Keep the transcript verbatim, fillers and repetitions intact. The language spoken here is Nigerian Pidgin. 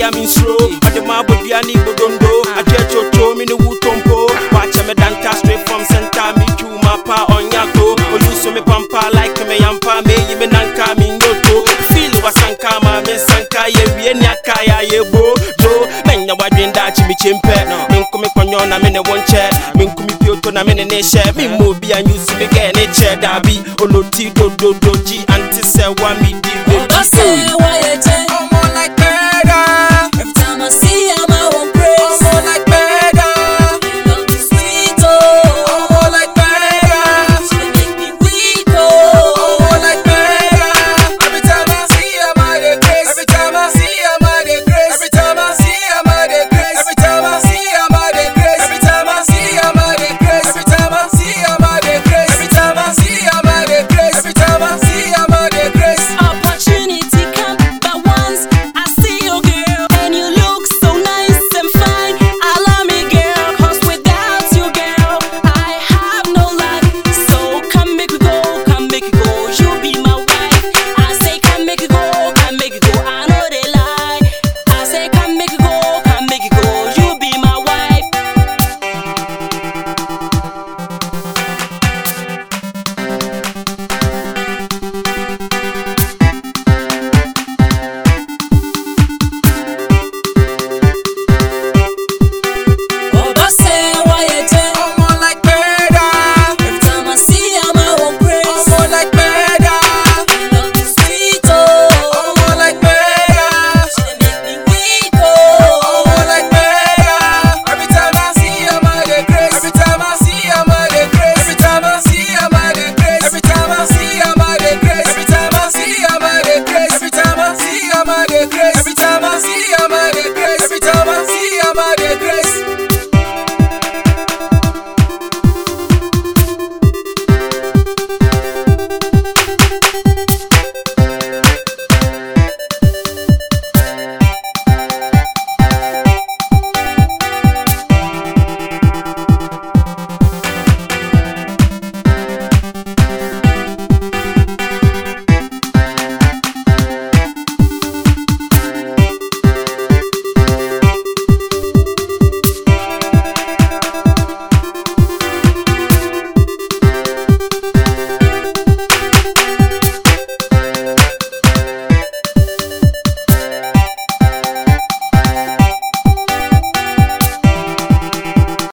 am in slow. But the marble Diani Bodondo, I get your toe, me the Wutompo. Watch me danta straight from center, me chew my pa on Yako. Or you so me pampa like me yampa, me even anka me yoto. Feel was anka, ma me sanka, ye vienna kaya ye bo. Jo, men ya wadrin da chimi chimpe. Min come konyo na me ne one chair. Min come pioto na me ne share. Min mo be and you see me get ne chair dabi. Oloti do do do ji anti se wa mi di. Say why